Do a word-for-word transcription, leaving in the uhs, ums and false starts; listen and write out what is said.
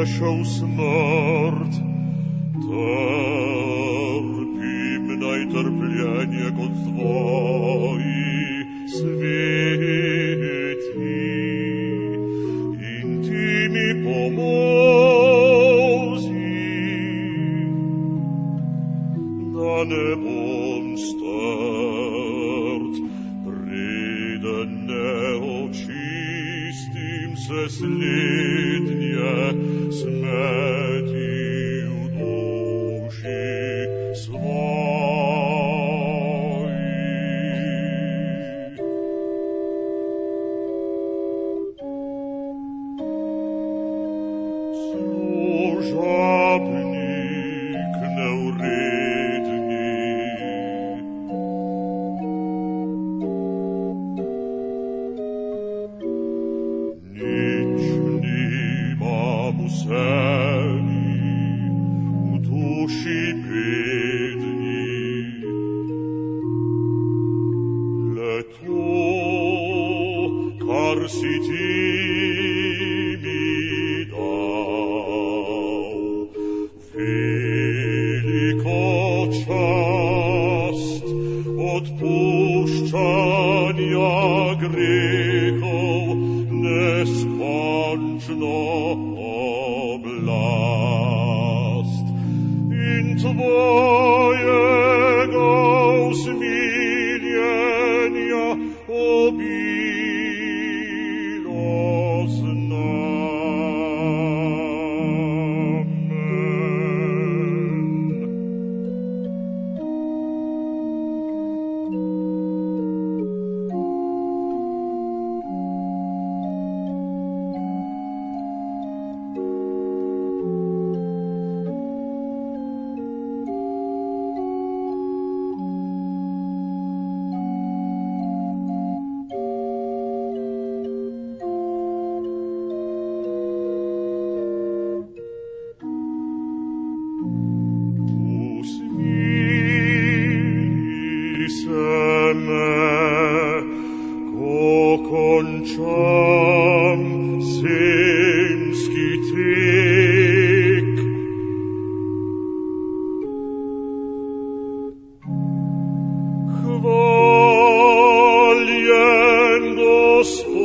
najťažšou smrt. Trpím najtrpljenie kod tvoji sveti. In ti mi pomozi, da ne bom strt, preden ne očistim se slednje smeti v duši svoji. Služabnik neuredni, nič nimam v sebi, v duši bedni, le to, kar si ti mi dal, veliko čast odpuščanja grehov, neskončno oblast in tvojega usmiljenja obilo znamen. Usmili se me, ko končam zemski tek. Hvaljen Gospod,